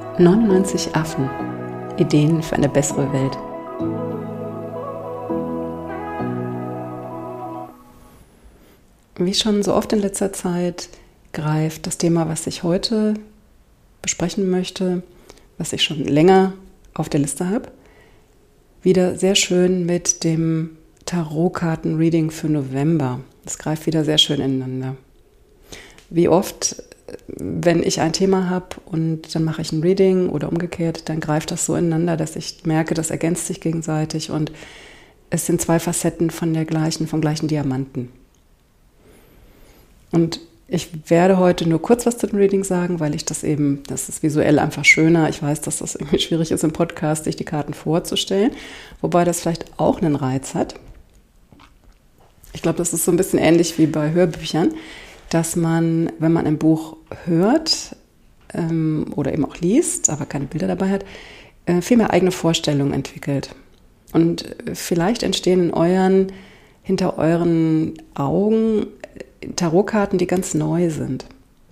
99 Affen. Ideen für eine bessere Welt. Wie schon so oft in letzter Zeit greift das Thema, was ich heute besprechen möchte, was ich schon länger auf der Liste habe, wieder sehr schön mit dem Tarotkarten-Reading für November. Das greift wieder sehr schön ineinander. Wie oft, wenn ich ein Thema habe und dann mache ich ein Reading oder umgekehrt, dann greift das so ineinander, dass ich merke, das ergänzt sich gegenseitig und es sind zwei Facetten vom gleichen Diamanten. Und ich werde heute nur kurz was zu dem Reading sagen, weil das ist visuell einfach schöner. Ich weiß, dass das irgendwie schwierig ist im Podcast, sich die Karten vorzustellen, wobei das vielleicht auch einen Reiz hat. Ich glaube, das ist so ein bisschen ähnlich wie bei Hörbüchern, dass man, wenn man ein Buch hört oder eben auch liest, aber keine Bilder dabei hat, viel mehr eigene Vorstellungen entwickelt. Und vielleicht entstehen hinter euren Augen Tarotkarten, die ganz neu sind,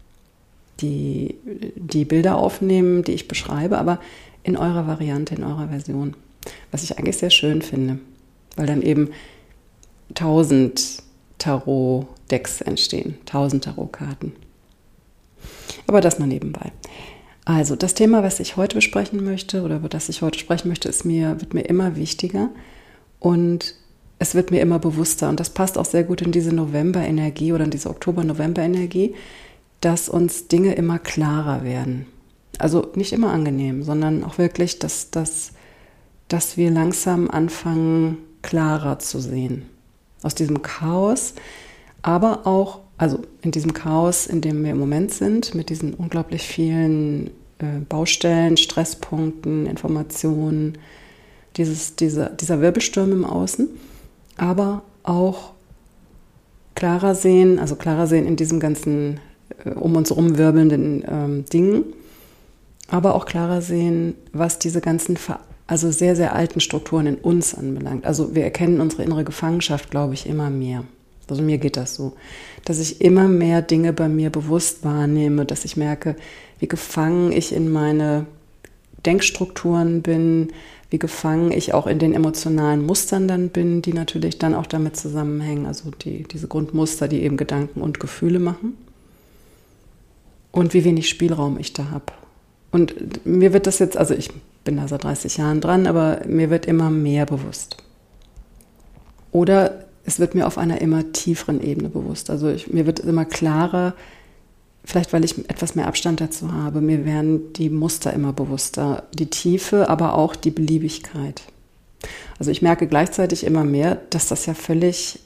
die Bilder aufnehmen, die ich beschreibe, aber in eurer Variante, in eurer Version. Was ich eigentlich sehr schön finde, weil dann eben 1000 Tarot-Decks entstehen, 1000 Tarotkarten. Aber das mal nebenbei. Also das Thema, was ich heute besprechen möchte oder über das ich heute sprechen möchte, wird mir immer wichtiger und es wird mir immer bewusster. Und das passt auch sehr gut in diese November-Energie oder in diese Oktober-November-Energie, dass uns Dinge immer klarer werden. Also nicht immer angenehm, sondern auch wirklich, dass wir langsam anfangen, klarer zu sehen. Aus diesem Chaos, aber auch, also in diesem Chaos, in dem wir im Moment sind, mit diesen unglaublich vielen Baustellen, Stresspunkten, Informationen, dieser Wirbelsturm im Außen, aber auch klarer sehen in diesem ganzen um uns herum wirbelnden Dingen, aber auch klarer sehen, was diese ganzen sehr, sehr alten Strukturen in uns anbelangt. Also wir erkennen unsere innere Gefangenschaft, glaube ich, immer mehr. Also mir geht das so, dass ich immer mehr Dinge bei mir bewusst wahrnehme, dass ich merke, wie gefangen ich in meine Denkstrukturen bin, wie gefangen ich auch in den emotionalen Mustern dann bin, die natürlich dann auch damit zusammenhängen, also diese Grundmuster, die eben Gedanken und Gefühle machen. Und wie wenig Spielraum ich da habe. Und mir wird das jetzt, also ich bin da seit 30 Jahren dran, aber mir wird immer mehr bewusst. Oder es wird mir auf einer immer tieferen Ebene bewusst. Also mir wird immer klarer, vielleicht weil ich etwas mehr Abstand dazu habe, mir werden die Muster immer bewusster, die Tiefe, aber auch die Beliebigkeit. Also ich merke gleichzeitig immer mehr, dass das ja völlig,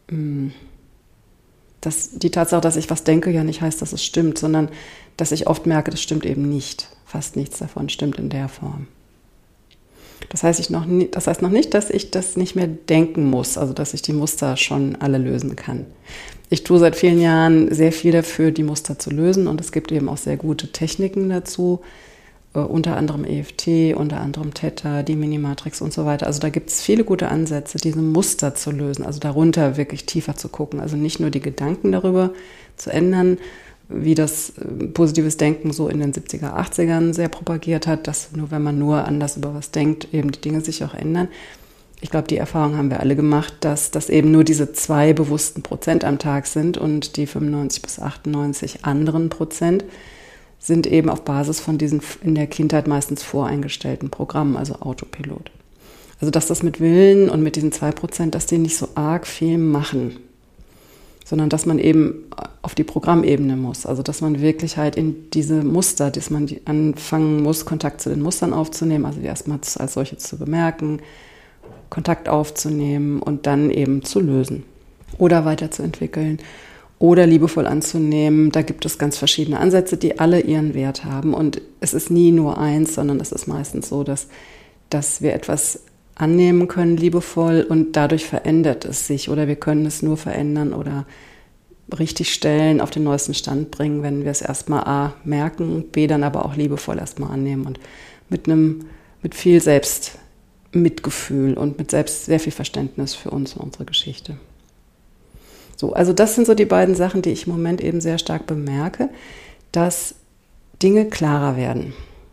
dass die Tatsache, dass ich was denke, ja nicht heißt, dass es stimmt, sondern dass ich oft merke, das stimmt eben nicht. Fast nichts davon stimmt in der Form. Das heißt noch nicht, dass ich das nicht mehr denken muss, also dass ich die Muster schon alle lösen kann. Ich tue seit vielen Jahren sehr viel dafür, die Muster zu lösen und es gibt eben auch sehr gute Techniken dazu, unter anderem EFT, unter anderem Theta, die Minimatrix und so weiter. Also da gibt es viele gute Ansätze, diese Muster zu lösen, also darunter wirklich tiefer zu gucken, also nicht nur die Gedanken darüber zu ändern, wie das positives Denken so in den 70er, 80ern sehr propagiert hat, dass wenn man nur anders über was denkt, eben die Dinge sich auch ändern. Ich glaube, die Erfahrung haben wir alle gemacht, dass das eben nur diese 2 bewussten Prozent am Tag sind und die 95 bis 98 anderen Prozent sind eben auf Basis von diesen in der Kindheit meistens voreingestellten Programmen, also Autopilot. Also dass das mit Willen und mit diesen 2%, dass die nicht so arg viel machen, sondern dass man eben auf die Programmebene muss. Also dass man wirklich halt in diese Muster, dass man anfangen muss, Kontakt zu den Mustern aufzunehmen, also die erstmal als solche zu bemerken, Kontakt aufzunehmen und dann eben zu lösen oder weiterzuentwickeln oder liebevoll anzunehmen. Da gibt es ganz verschiedene Ansätze, die alle ihren Wert haben. Und es ist nie nur eins, sondern es ist meistens so, dass wir etwas annehmen können, liebevoll, und dadurch verändert es sich oder wir können es nur verändern oder richtig stellen, auf den neuesten Stand bringen, wenn wir es erstmal A merken, B dann aber auch liebevoll erstmal annehmen und mit viel Selbstmitgefühl und mit sehr viel Verständnis für uns und unsere Geschichte. So, also das sind so die beiden Sachen, die ich im Moment eben sehr stark bemerke, dass Dinge klarer werden.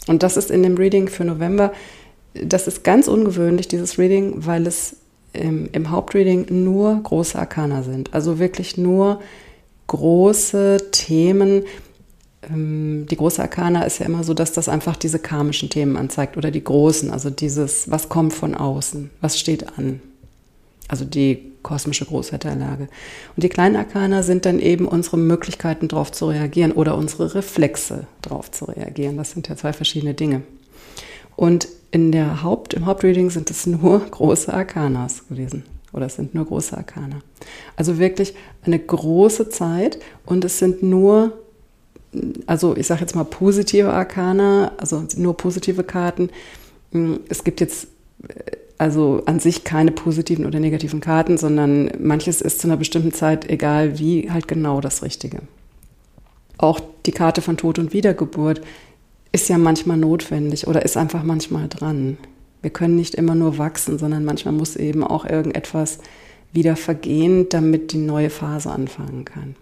Und das ist in dem Reading für November, das ist ganz ungewöhnlich, dieses Reading, weil es im Hauptreading nur große Arkana sind. Also wirklich nur große Themen. Die große Arkana ist ja immer so, dass das einfach diese karmischen Themen anzeigt oder die großen, also dieses, was kommt von außen, was steht an. Also die kosmische Großwetterlage. Und die kleinen Arkana sind dann eben unsere Möglichkeiten, darauf zu reagieren oder unsere Reflexe, darauf zu reagieren. Das sind ja zwei verschiedene Dinge. Und im Hauptreading sind es nur große Arkanas gewesen. Oder es sind nur große Arkana. Also wirklich eine große Zeit und es sind nur, also ich sage jetzt mal positive Arkana, also nur positive Karten. Es gibt jetzt also an sich keine positiven oder negativen Karten, sondern manches ist zu einer bestimmten Zeit, egal wie, halt genau das Richtige. Auch die Karte von Tod und Wiedergeburt ist ja manchmal notwendig oder ist einfach manchmal dran. Wir können nicht immer nur wachsen, sondern manchmal muss eben auch irgendetwas wieder vergehen, damit die neue Phase anfangen kann.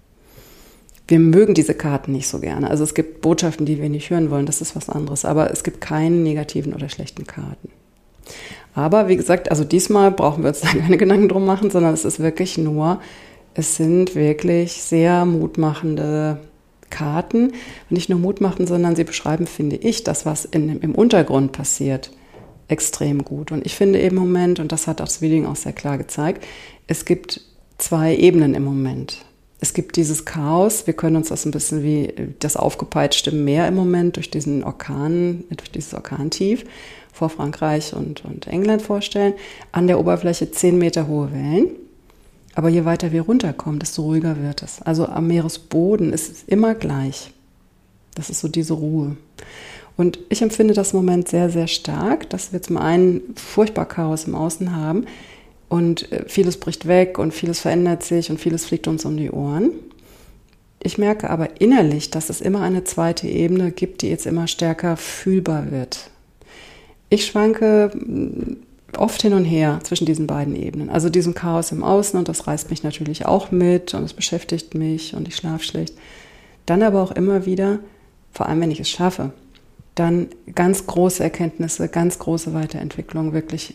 Wir mögen diese Karten nicht so gerne. Also es gibt Botschaften, die wir nicht hören wollen, das ist was anderes. Aber es gibt keine negativen oder schlechten Karten. Aber wie gesagt, also diesmal brauchen wir uns da keine Gedanken drum machen, sondern es ist wirklich nur, es sind wirklich sehr mutmachende Karten. Und nicht nur Mut machen, sondern sie beschreiben, finde ich, das, was im Untergrund passiert, extrem gut. Und ich finde im Moment, und das hat das Reading auch sehr klar gezeigt, es gibt zwei Ebenen im Moment. Es gibt dieses Chaos, wir können uns das ein bisschen wie das aufgepeitschte Meer im Moment durch diesen Orkan, durch dieses Orkantief vor Frankreich und England vorstellen. An der Oberfläche 10 Meter hohe Wellen. Aber je weiter wir runterkommen, desto ruhiger wird es. Also am Meeresboden ist es immer gleich. Das ist so diese Ruhe. Und ich empfinde das im Moment sehr, sehr stark, dass wir zum einen furchtbar Chaos im Außen haben und vieles bricht weg und vieles verändert sich und vieles fliegt uns um die Ohren. Ich merke aber innerlich, dass es immer eine zweite Ebene gibt, die jetzt immer stärker fühlbar wird. Ich schwanke oft hin und her zwischen diesen beiden Ebenen. Also diesem Chaos im Außen, und das reißt mich natürlich auch mit und es beschäftigt mich und ich schlafe schlecht. Dann aber auch immer wieder, vor allem wenn ich es schaffe, dann ganz große Erkenntnisse, ganz große Weiterentwicklung, wirklich.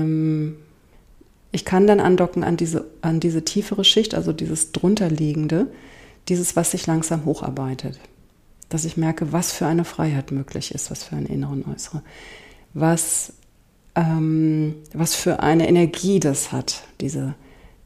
Ich kann dann andocken an diese tiefere Schicht, also dieses drunterliegende, dieses, was sich langsam hocharbeitet. Dass ich merke, was für eine Freiheit möglich ist, was für eine innere und äußere. Was für eine Energie das hat, diese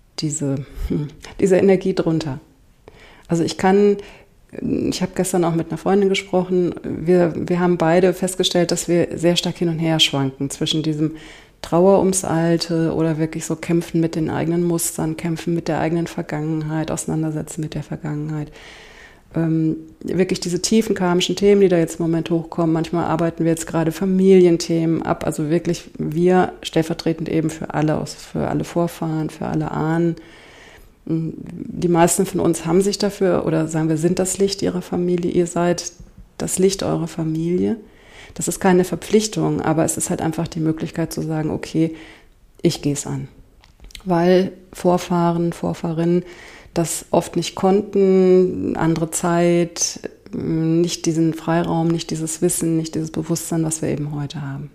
Energie drunter. Also ich habe gestern auch mit einer Freundin gesprochen, wir haben beide festgestellt, dass wir sehr stark hin und her schwanken zwischen diesem Trauer ums Alte oder wirklich so kämpfen mit den eigenen Mustern, kämpfen mit der eigenen Vergangenheit, auseinandersetzen mit der Vergangenheit. Wirklich diese tiefen karmischen Themen, die da jetzt im Moment hochkommen. Manchmal arbeiten wir jetzt gerade Familienthemen ab, also wirklich wir stellvertretend eben für alle Vorfahren, für alle Ahnen. Die meisten von uns haben sich dafür, oder sagen wir, sind das Licht ihrer Familie, ihr seid das Licht eurer Familie. Das ist keine Verpflichtung, aber es ist halt einfach die Möglichkeit zu sagen, okay, ich gehe es an. Weil Vorfahren, Vorfahrinnen das oft nicht konnten, andere Zeit, nicht diesen Freiraum, nicht dieses Wissen, nicht dieses Bewusstsein, was wir eben heute haben.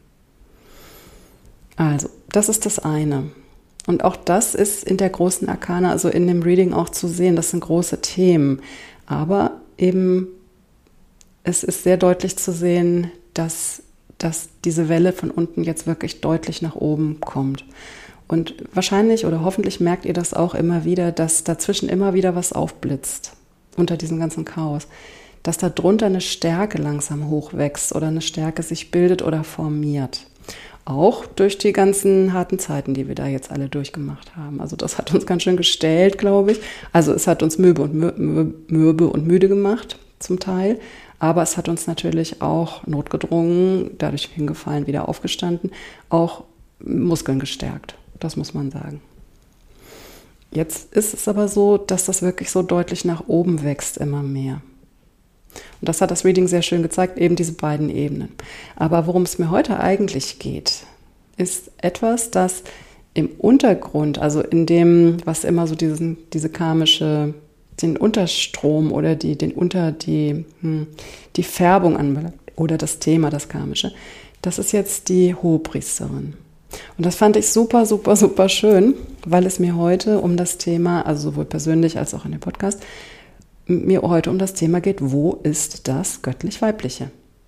Also, das ist das eine. Und auch das ist in der großen Arkana, also in dem Reading auch zu sehen, das sind große Themen. Aber eben, es ist sehr deutlich zu sehen, dass diese Welle von unten jetzt wirklich deutlich nach oben kommt. Und wahrscheinlich oder hoffentlich merkt ihr das auch immer wieder, dass dazwischen immer wieder was aufblitzt, unter diesem ganzen Chaos. Dass da drunter eine Stärke langsam hochwächst oder eine Stärke sich bildet oder formiert. Auch durch die ganzen harten Zeiten, die wir da jetzt alle durchgemacht haben. Also das hat uns ganz schön gestählt, glaube ich. Also es hat uns mürbe und müde gemacht, zum Teil. Aber es hat uns natürlich auch notgedrungen, dadurch hingefallen, wieder aufgestanden, auch Muskeln gestärkt. Das muss man sagen. Jetzt ist es aber so, dass das wirklich so deutlich nach oben wächst, immer mehr. Und das hat das Reading sehr schön gezeigt, eben diese beiden Ebenen. Aber worum es mir heute eigentlich geht, ist etwas, das im Untergrund, also in dem, was immer so diese den Unterstrom oder die Färbung oder das Thema, das Karmische. Das ist jetzt die Hohepriesterin. Und das fand ich super, super, super schön, weil es mir heute um das Thema, also sowohl persönlich als auch in dem Podcast, mir heute um das Thema geht, wo ist das göttlich-weibliche?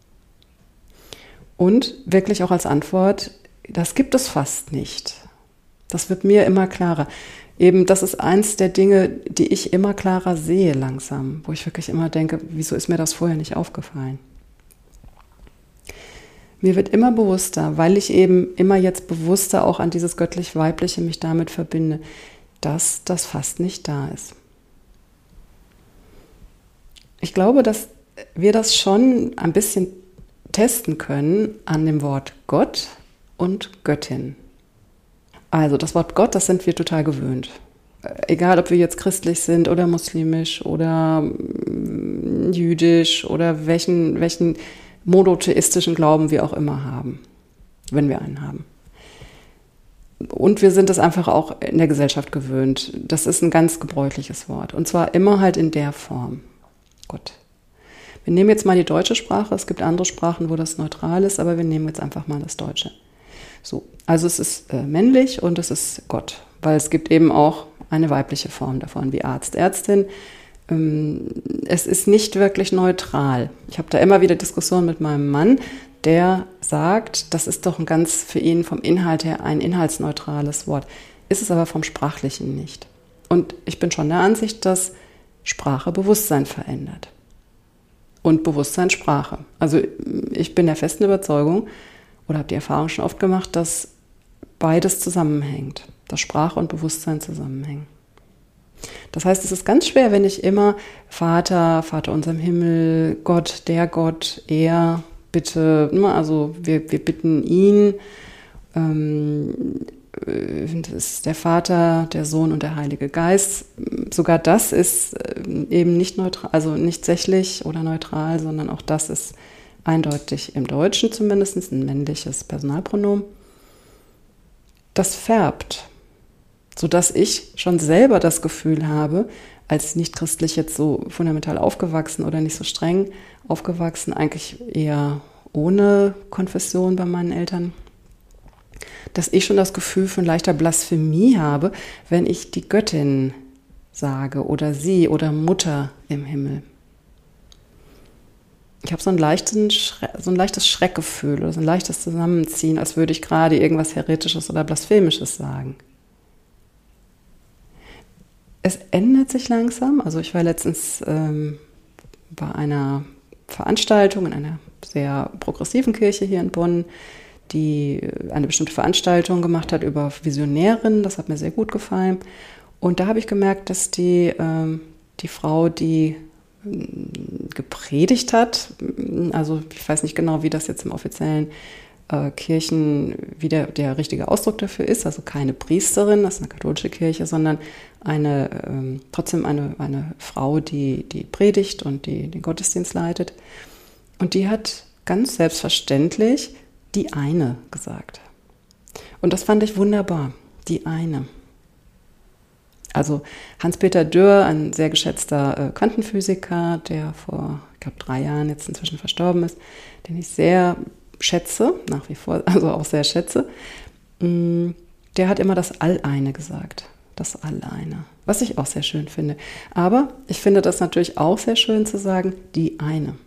Und wirklich auch als Antwort, das gibt es fast nicht. Das wird mir immer klarer. Eben, das ist eins der Dinge, die ich immer klarer sehe langsam, wo ich wirklich immer denke, wieso ist mir das vorher nicht aufgefallen? Mir wird immer bewusster, weil ich eben immer jetzt bewusster auch an dieses göttlich-weibliche mich damit verbinde, dass das fast nicht da ist. Ich glaube, dass wir das schon ein bisschen testen können an dem Wort Gott und Göttin. Also das Wort Gott, das sind wir total gewöhnt. Egal, ob wir jetzt christlich sind oder muslimisch oder jüdisch oder welchen monotheistischen Glauben wir auch immer haben, wenn wir einen haben. Und wir sind es einfach auch in der Gesellschaft gewöhnt. Das ist ein ganz gebräuchliches Wort. Und zwar immer halt in der Form. Gott. Wir nehmen jetzt mal die deutsche Sprache. Es gibt andere Sprachen, wo das neutral ist, aber wir nehmen jetzt einfach mal das Deutsche. So, also es ist männlich und es ist Gott, weil es gibt eben auch eine weibliche Form davon, wie Arzt, Ärztin. Es ist nicht wirklich neutral. Ich habe da immer wieder Diskussionen mit meinem Mann, der sagt, das ist doch für ihn vom Inhalt her ein inhaltsneutrales Wort. Ist es aber vom Sprachlichen nicht. Und ich bin schon der Ansicht, dass Sprache Bewusstsein verändert. Und Bewusstsein Sprache. Also ich bin der festen Überzeugung oder habe die Erfahrung schon oft gemacht, dass beides zusammenhängt. Dass Sprache und Bewusstsein zusammenhängen. Das heißt, es ist ganz schwer, wenn ich immer Vater unser im Himmel, Gott, der Gott, er, bitte, also wir bitten ihn, das ist der Vater, der Sohn und der Heilige Geist. Sogar das ist eben nicht neutral, also nicht sächlich oder neutral, sondern auch das ist eindeutig im Deutschen zumindest ein männliches Personalpronomen. Das färbt, sodass ich schon selber das Gefühl habe, als nicht-christlich jetzt so fundamental aufgewachsen oder nicht so streng aufgewachsen, eigentlich eher ohne Konfession bei meinen Eltern, dass ich schon das Gefühl von leichter Blasphemie habe, wenn ich die Göttin sage oder sie oder Mutter im Himmel. Ich habe so ein leichtes Schreckgefühl oder so ein leichtes Zusammenziehen, als würde ich gerade irgendwas Heretisches oder Blasphemisches sagen. Es ändert sich langsam. Also ich war letztens bei einer Veranstaltung in einer sehr progressiven Kirche hier in Bonn, die eine bestimmte Veranstaltung gemacht hat über Visionärinnen. Das hat mir sehr gut gefallen. Und da habe ich gemerkt, dass die Frau, die gepredigt hat, also ich weiß nicht genau, wie das jetzt im offiziellen Kirchen, wie der richtige Ausdruck dafür ist, also keine Priesterin, das ist eine katholische Kirche, sondern trotzdem eine Frau, die predigt und die den Gottesdienst leitet. Und die hat ganz selbstverständlich die eine gesagt. Und das fand ich wunderbar, die eine. Also Hans-Peter Dürr, ein sehr geschätzter Quantenphysiker, der vor, ich glaube, 3 Jahren jetzt inzwischen verstorben ist, den ich sehr schätze, nach wie vor, also auch sehr schätze, der hat immer das Alleine gesagt. Das Alleine. Was ich auch sehr schön finde. Aber ich finde das natürlich auch sehr schön zu sagen, die eine.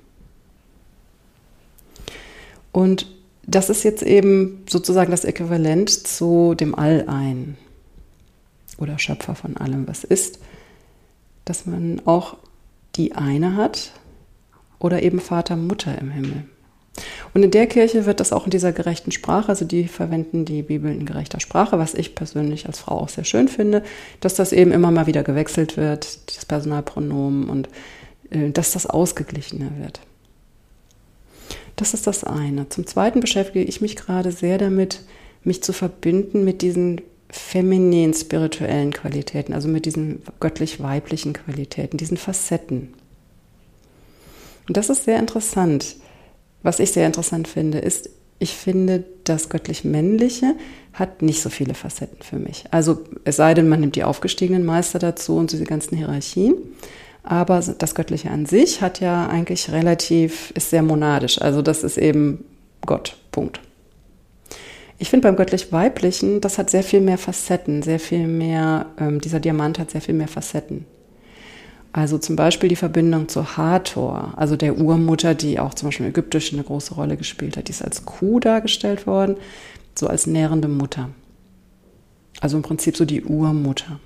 Und das ist jetzt eben sozusagen das Äquivalent zu dem All-Ein oder Schöpfer von allem, was ist, dass man auch die eine hat oder eben Vater, Mutter im Himmel. Und in der Kirche wird das auch in dieser gerechten Sprache, also die verwenden die Bibel in gerechter Sprache, was ich persönlich als Frau auch sehr schön finde, dass das eben immer mal wieder gewechselt wird, das Personalpronomen, und dass das ausgeglichener wird. Das ist das eine. Zum Zweiten beschäftige ich mich gerade sehr damit, mich zu verbinden mit diesen femininen spirituellen Qualitäten, also mit diesen göttlich-weiblichen Qualitäten, diesen Facetten. Und das ist sehr interessant. Was ich sehr interessant finde, ist, ich finde, das göttlich-männliche hat nicht so viele Facetten für mich. Also es sei denn, man nimmt die aufgestiegenen Meister dazu und diese ganzen Hierarchien. Aber das Göttliche an sich hat ja eigentlich ist sehr monadisch. Also das ist eben Gott, Punkt. Ich finde beim Göttlich-Weiblichen, das hat sehr viel mehr Facetten, sehr viel mehr, dieser Diamant hat sehr viel mehr Facetten. Also zum Beispiel die Verbindung zu Hathor, also der Urmutter, die auch zum Beispiel im Ägyptischen eine große Rolle gespielt hat. Die ist als Kuh dargestellt worden, so als nährende Mutter. Also im Prinzip so die Urmutter.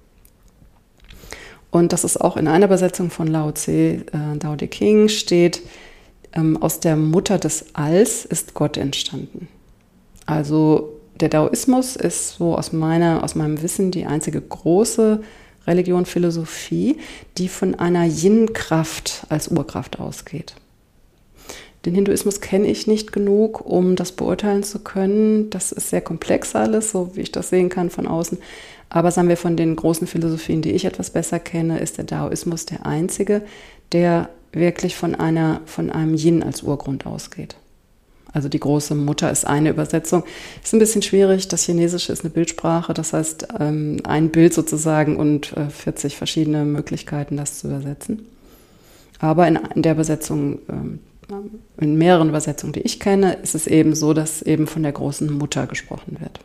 Und das ist auch in einer Übersetzung von Lao Tse, Tao Te Ching steht, aus der Mutter des Alls ist Gott entstanden. Also der Daoismus ist so aus meinem Wissen die einzige große Religion, Philosophie, die von einer Yin-Kraft als Urkraft ausgeht. Den Hinduismus kenne ich nicht genug, um das beurteilen zu können. Das ist sehr komplex alles, so wie ich das sehen kann von außen. Aber sagen wir, von den großen Philosophien, die ich etwas besser kenne, ist der Daoismus der einzige, der wirklich von einem Yin als Urgrund ausgeht. Also die große Mutter ist eine Übersetzung. Ist ein bisschen schwierig. Das Chinesische ist eine Bildsprache. Das heißt, ein Bild sozusagen und 40 verschiedene Möglichkeiten, das zu übersetzen. Aber in der Übersetzung, in mehreren Übersetzungen, die ich kenne, ist es eben so, dass eben von der großen Mutter gesprochen wird.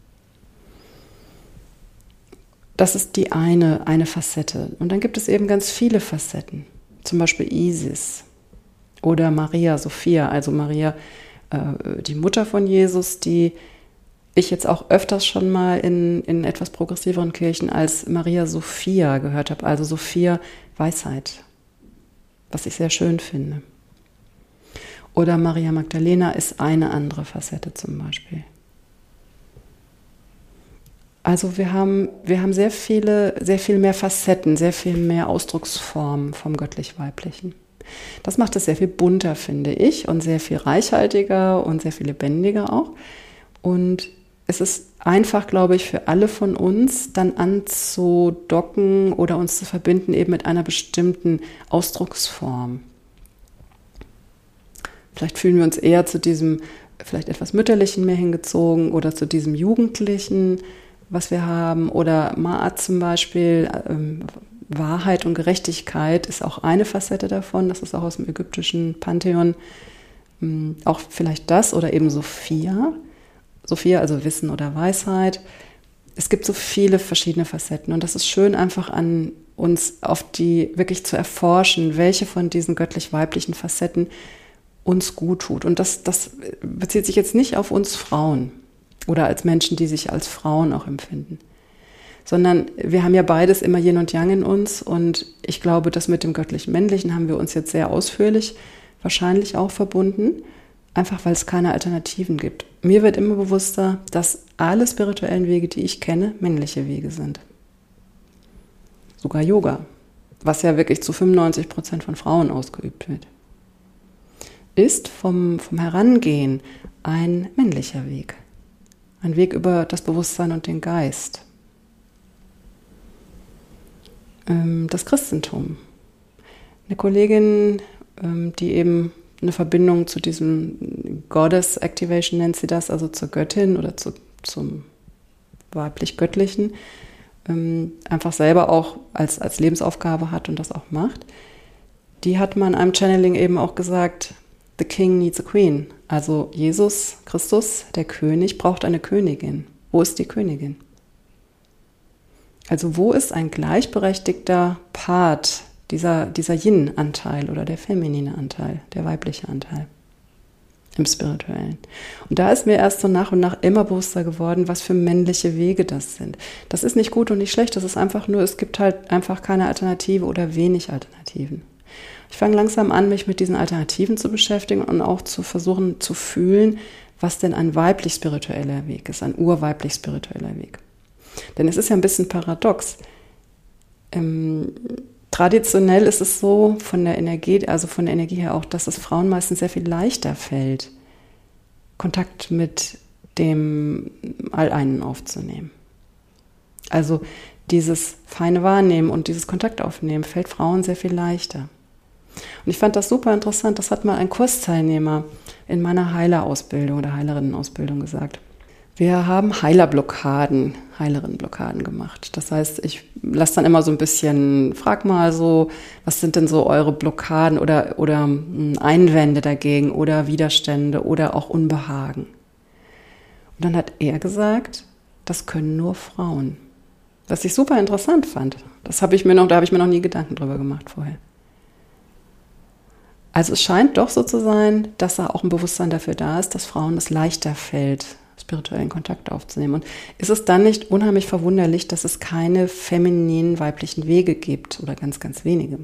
Das ist die eine Facette. Und dann gibt es eben ganz viele Facetten. Zum Beispiel Isis oder Maria Sophia, also Maria, die Mutter von Jesus, die ich jetzt auch öfters schon mal in etwas progressiveren Kirchen als Maria Sophia gehört habe, also Sophia Weisheit, was ich sehr schön finde. Oder Maria Magdalena ist eine andere Facette zum Beispiel. Also wir haben sehr viel mehr Facetten, sehr viel mehr Ausdrucksformen vom Göttlich-Weiblichen. Das macht es sehr viel bunter, finde ich, und sehr viel reichhaltiger und sehr viel lebendiger auch. Und es ist einfach, glaube ich, für alle von uns dann anzudocken oder uns zu verbinden eben mit einer bestimmten Ausdrucksform. Vielleicht fühlen wir uns eher zu diesem vielleicht etwas Mütterlichen mehr hingezogen oder zu diesem Jugendlichen, was wir haben. Oder Ma'at zum Beispiel, Wahrheit und Gerechtigkeit ist auch eine Facette davon. Das ist auch aus dem ägyptischen Pantheon. Auch vielleicht das oder eben Sophia. Sophia, also Wissen oder Weisheit. Es gibt so viele verschiedene Facetten und das ist schön, einfach an uns wirklich zu erforschen, welche von diesen göttlich-weiblichen Facetten uns gut tut. Und das bezieht sich jetzt nicht auf uns Frauen oder als Menschen, die sich als Frauen auch empfinden, sondern wir haben ja beides immer Yin und Yang in uns und ich glaube, das mit dem göttlich-männlichen haben wir uns jetzt sehr ausführlich wahrscheinlich auch verbunden, einfach weil es keine Alternativen gibt. Mir wird immer bewusster, dass alle spirituellen Wege, die ich kenne, männliche Wege sind. Sogar Yoga, was ja wirklich zu 95% von Frauen ausgeübt wird, ist vom Herangehen ein männlicher Weg. Ein Weg über das Bewusstsein und den Geist. Das Christentum. Eine Kollegin, die eben eine Verbindung zu diesem Goddess Activation nennt sie das, also zur Göttin oder zum weiblich-göttlichen, einfach selber auch als Lebensaufgabe hat und das auch macht. Die hat mal in einem Channeling eben auch gesagt, the king needs a queen. Also Jesus Christus, der König, braucht eine Königin. Wo ist die Königin? Also wo ist ein gleichberechtigter Part, dieser Yin-Anteil oder der feminine Anteil, der weibliche Anteil im Spirituellen? Und da ist mir erst so nach und nach immer bewusster geworden, was für männliche Wege das sind. Das ist nicht gut und nicht schlecht, das ist einfach nur, es gibt halt einfach keine Alternative oder wenig Alternativen. Ich fange langsam an, mich mit diesen Alternativen zu beschäftigen und auch zu versuchen zu fühlen, was denn ein weiblich-spiritueller Weg ist, ein urweiblich-spiritueller Weg. Denn es ist ja ein bisschen paradox. Traditionell ist es so, von der Energie her auch, dass es Frauen meistens sehr viel leichter fällt, Kontakt mit dem All-Einen aufzunehmen. Also dieses feine Wahrnehmen und dieses Kontakt aufnehmen fällt Frauen sehr viel leichter. Und ich fand das super interessant, das hat mal ein Kursteilnehmer in meiner Heilerausbildung oder Heilerinnenausbildung gesagt. Wir haben Heilerinnenblockaden gemacht. Das heißt, ich lasse dann immer so ein bisschen, frag mal so, was sind denn so eure Blockaden oder Einwände dagegen oder Widerstände oder auch Unbehagen. Und dann hat er gesagt, das können nur Frauen. Was ich super interessant fand. Da habe ich mir noch nie Gedanken drüber gemacht vorher. Also es scheint doch so zu sein, dass da auch ein Bewusstsein dafür da ist, dass Frauen es leichter fällt, spirituellen Kontakt aufzunehmen. Und ist es dann nicht unheimlich verwunderlich, dass es keine femininen weiblichen Wege gibt oder ganz, ganz wenige?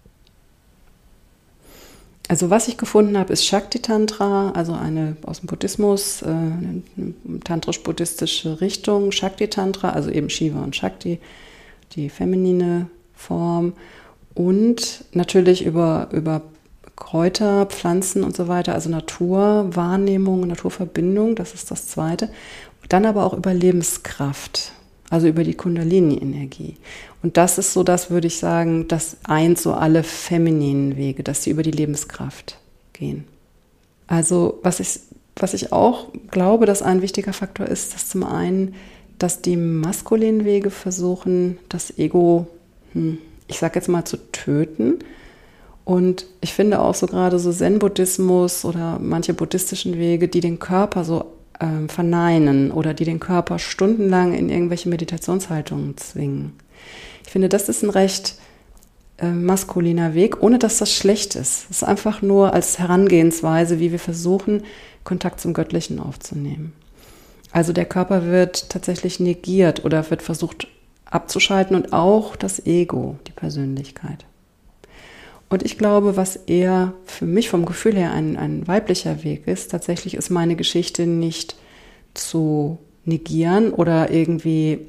Also was ich gefunden habe, ist Shakti Tantra, also eine aus dem Buddhismus, eine tantrisch-buddhistische Richtung, Shakti Tantra, also eben Shiva und Shakti, die feminine Form, und natürlich über Kräuter, Pflanzen und so weiter, also Naturwahrnehmung, Naturverbindung, das ist das Zweite. Dann aber auch über Lebenskraft, also über die Kundalini-Energie. Und das ist so, das würde ich sagen, das eint so alle femininen Wege, dass sie über die Lebenskraft gehen. Also was ich auch glaube, dass ein wichtiger Faktor ist, dass zum einen, dass die maskulinen Wege versuchen, das Ego, ich sage jetzt mal, zu töten. Und ich finde auch so gerade so Zen-Buddhismus oder manche buddhistischen Wege, die den Körper so verneinen oder die den Körper stundenlang in irgendwelche Meditationshaltungen zwingen. Ich finde, das ist ein recht maskuliner Weg, ohne dass das schlecht ist. Es ist einfach nur als Herangehensweise, wie wir versuchen, Kontakt zum Göttlichen aufzunehmen. Also der Körper wird tatsächlich negiert oder wird versucht abzuschalten und auch das Ego, die Persönlichkeit. Und ich glaube, was eher für mich vom Gefühl her ein weiblicher Weg ist, tatsächlich ist meine Geschichte nicht zu negieren oder irgendwie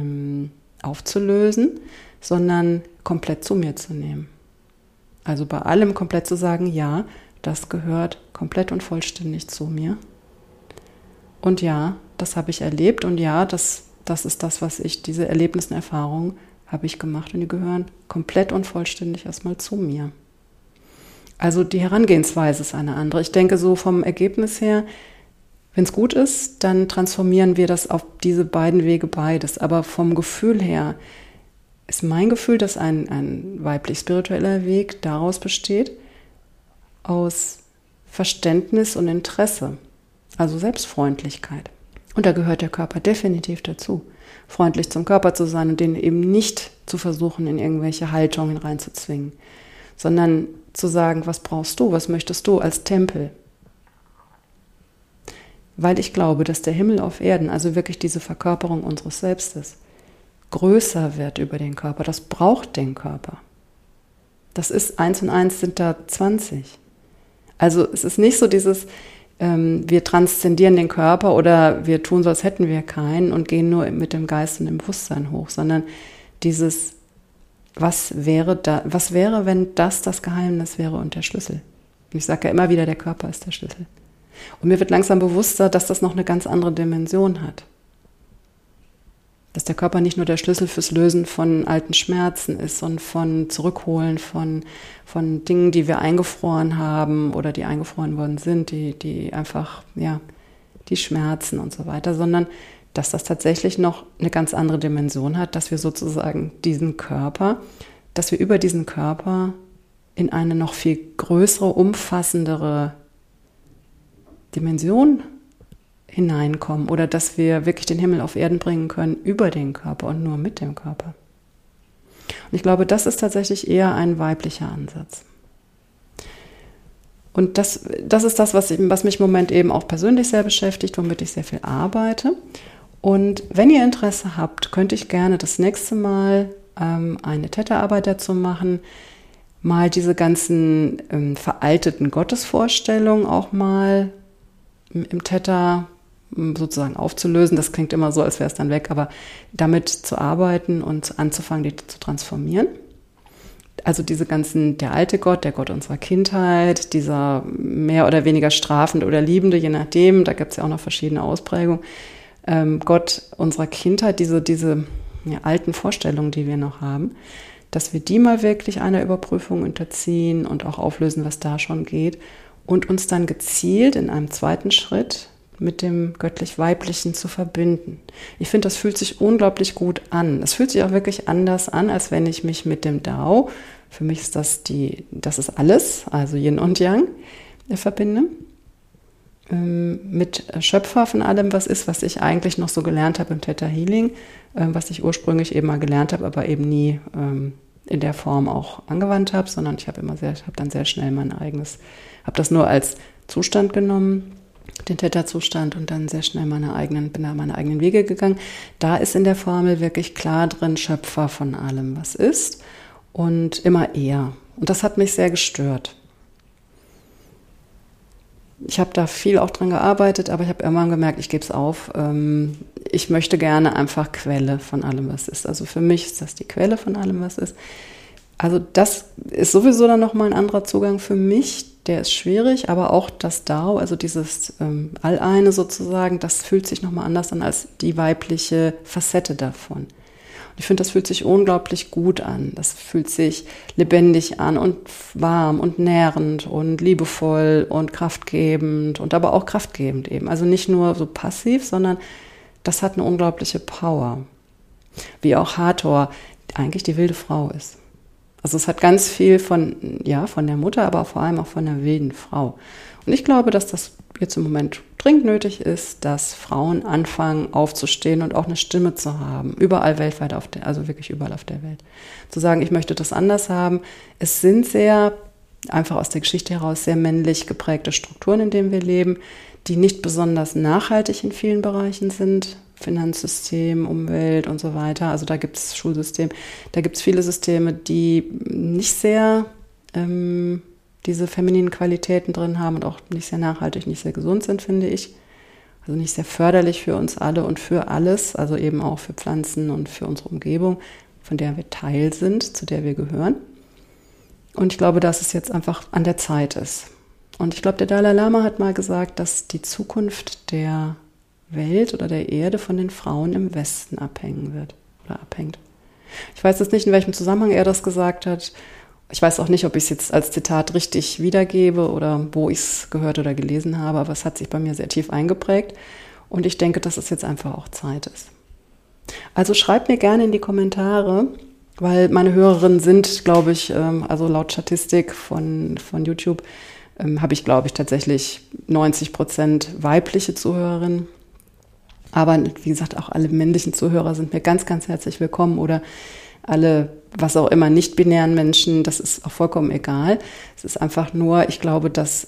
aufzulösen, sondern komplett zu mir zu nehmen. Also bei allem komplett zu sagen, ja, das gehört komplett und vollständig zu mir. Und ja, das habe ich erlebt und ja, das ist das, was diese Erlebnisse und Erfahrungen habe ich gemacht und die gehören komplett und vollständig erstmal zu mir. Also die Herangehensweise ist eine andere. Ich denke so vom Ergebnis her, wenn es gut ist, dann transformieren wir das auf diese beiden Wege beides. Aber vom Gefühl her ist mein Gefühl, dass ein weiblich-spiritueller Weg daraus besteht, aus Verständnis und Interesse, also Selbstfreundlichkeit. Und da gehört der Körper definitiv dazu, freundlich zum Körper zu sein und den eben nicht zu versuchen, in irgendwelche Haltungen reinzuzwingen, sondern zu sagen, was brauchst du, was möchtest du als Tempel? Weil ich glaube, dass der Himmel auf Erden, also wirklich diese Verkörperung unseres Selbstes, größer wird über den Körper. Das braucht den Körper. Das ist 1 und 1 sind da 20. Also es ist nicht so dieses, wir transzendieren den Körper oder wir tun so, als hätten wir keinen und gehen nur mit dem Geist und dem Bewusstsein hoch, sondern dieses, was wäre, wenn das Geheimnis wäre und der Schlüssel. Und ich sage ja immer wieder, der Körper ist der Schlüssel. Und mir wird langsam bewusster, dass das noch eine ganz andere Dimension hat. Dass der Körper nicht nur der Schlüssel fürs Lösen von alten Schmerzen ist und von Zurückholen von Dingen, die wir eingefroren haben oder die eingefroren worden sind, die einfach, ja, die Schmerzen und so weiter, sondern dass das tatsächlich noch eine ganz andere Dimension hat, dass wir sozusagen dass wir über diesen Körper in eine noch viel größere, umfassendere Dimension hineinkommen oder dass wir wirklich den Himmel auf Erden bringen können über den Körper und nur mit dem Körper. Und ich glaube, das ist tatsächlich eher ein weiblicher Ansatz. Und das ist das, was mich im Moment eben auch persönlich sehr beschäftigt, womit ich sehr viel arbeite. Und wenn ihr Interesse habt, könnte ich gerne das nächste Mal eine Theta-Arbeit dazu machen, mal diese ganzen veralteten Gottesvorstellungen auch mal im Theta sozusagen aufzulösen. Das klingt immer so, als wäre es dann weg, aber damit zu arbeiten und anzufangen, die zu transformieren. Also diese ganzen, der alte Gott, der Gott unserer Kindheit, dieser mehr oder weniger strafende oder liebende, je nachdem, da gibt es ja auch noch verschiedene Ausprägungen, Gott unserer Kindheit, diese alten Vorstellungen, die wir noch haben, dass wir die mal wirklich einer Überprüfung unterziehen und auch auflösen, was da schon geht und uns dann gezielt in einem zweiten Schritt mit dem göttlich-weiblichen zu verbinden. Ich finde, das fühlt sich unglaublich gut an. Es fühlt sich auch wirklich anders an, als wenn ich mich mit dem Dao, für mich ist das ist alles, also Yin und Yang, verbinde. Mit Schöpfer von allem, was ist, was ich eigentlich noch so gelernt habe im Theta Healing, was ich ursprünglich eben mal gelernt habe, aber eben nie in der Form auch angewandt habe, sondern ich habe dann sehr schnell habe das nur als Zustand genommen, den Theta-Zustand, und dann sehr schnell bin da meine eigenen Wege gegangen. Da ist in der Formel wirklich klar drin, Schöpfer von allem, was ist, und immer er. Und das hat mich sehr gestört. Ich habe da viel auch dran gearbeitet, aber ich habe irgendwann gemerkt, ich gebe es auf. Ich möchte gerne einfach Quelle von allem, was ist. Also für mich ist das die Quelle von allem, was ist. Also das ist sowieso dann nochmal ein anderer Zugang für mich. Der ist schwierig, aber auch das Dao, also dieses All-Eine sozusagen, das fühlt sich nochmal anders an als die weibliche Facette davon. Und ich finde, das fühlt sich unglaublich gut an. Das fühlt sich lebendig an und warm und nährend und liebevoll und kraftgebend und aber auch kraftgebend eben. Also nicht nur so passiv, sondern das hat eine unglaubliche Power. Wie auch Hathor eigentlich die wilde Frau ist. Also es hat ganz viel von der Mutter, aber vor allem auch von der wilden Frau. Und ich glaube, dass das jetzt im Moment dringend nötig ist, dass Frauen anfangen aufzustehen und auch eine Stimme zu haben. Überall weltweit, also wirklich überall auf der Welt. Zu sagen, ich möchte das anders haben. Es sind einfach aus der Geschichte heraus, sehr männlich geprägte Strukturen, in denen wir leben, die nicht besonders nachhaltig in vielen Bereichen sind. Finanzsystem, Umwelt und so weiter. Also da gibt es Schulsystem, da gibt es viele Systeme, die nicht sehr diese femininen Qualitäten drin haben und auch nicht sehr nachhaltig, nicht sehr gesund sind, finde ich. Also nicht sehr förderlich für uns alle und für alles, also eben auch für Pflanzen und für unsere Umgebung, von der wir Teil sind, zu der wir gehören. Und ich glaube, dass es jetzt einfach an der Zeit ist. Und ich glaube, der Dalai Lama hat mal gesagt, dass die Zukunft der Welt oder der Erde von den Frauen im Westen abhängt. Ich weiß jetzt nicht, in welchem Zusammenhang er das gesagt hat. Ich weiß auch nicht, ob ich es jetzt als Zitat richtig wiedergebe oder wo ich es gehört oder gelesen habe, aber es hat sich bei mir sehr tief eingeprägt und ich denke, dass es jetzt einfach auch Zeit ist. Also schreibt mir gerne in die Kommentare, weil meine Hörerinnen sind, glaube ich, also laut Statistik von YouTube, habe ich, glaube ich, tatsächlich 90% weibliche Zuhörerinnen. Aber wie gesagt, auch alle männlichen Zuhörer sind mir ganz, ganz herzlich willkommen oder alle, was auch immer, nicht-binären Menschen, das ist auch vollkommen egal. Es ist einfach nur, ich glaube, dass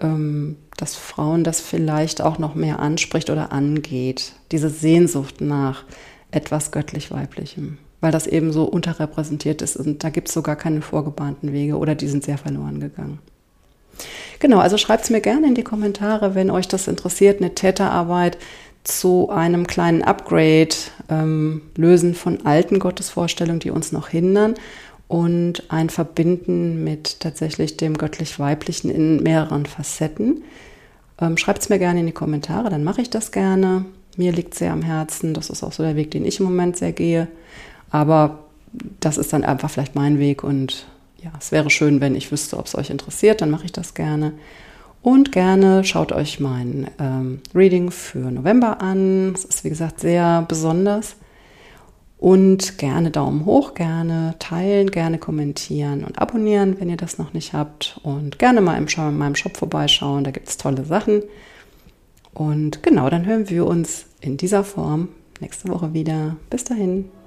Frauen das vielleicht auch noch mehr anspricht oder angeht. Diese Sehnsucht nach etwas göttlich-weiblichem, weil das eben so unterrepräsentiert ist und da gibt es sogar keine vorgebahnten Wege oder die sind sehr verloren gegangen. Genau, also schreibt es mir gerne in die Kommentare, wenn euch das interessiert, eine Theta-Arbeit zu einem kleinen Upgrade, Lösen von alten Gottesvorstellungen, die uns noch hindern und ein Verbinden mit tatsächlich dem göttlich-weiblichen in mehreren Facetten. Schreibt es mir gerne in die Kommentare, dann mache ich das gerne. Mir liegt sehr am Herzen, das ist auch so der Weg, den ich im Moment sehr gehe, aber das ist dann einfach vielleicht mein Weg und ja, es wäre schön, wenn ich wüsste, ob es euch interessiert, dann mache ich das gerne. Und gerne schaut euch mein Reading für November an. Es ist, wie gesagt, sehr besonders. Und gerne Daumen hoch, gerne teilen, gerne kommentieren und abonnieren, wenn ihr das noch nicht habt. Und gerne mal in meinem Shop vorbeischauen, da gibt es tolle Sachen. Und genau, dann hören wir uns in dieser Form nächste Woche wieder. Bis dahin.